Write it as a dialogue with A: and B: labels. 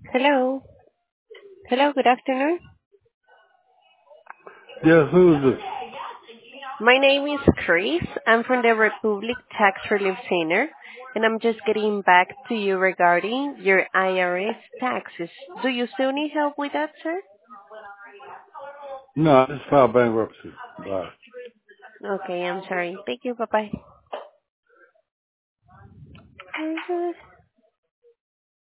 A: Hello. Hello, good afternoon.
B: Yes, who is this?
A: My name is Chris. I'm from the Republic Tax Relief Center, and I'm just getting back to you regarding your IRS taxes. Do you still need help with that, sir?
B: No, I just filed bankruptcy. Bye.
A: Okay, I'm sorry. Thank you. Bye-bye.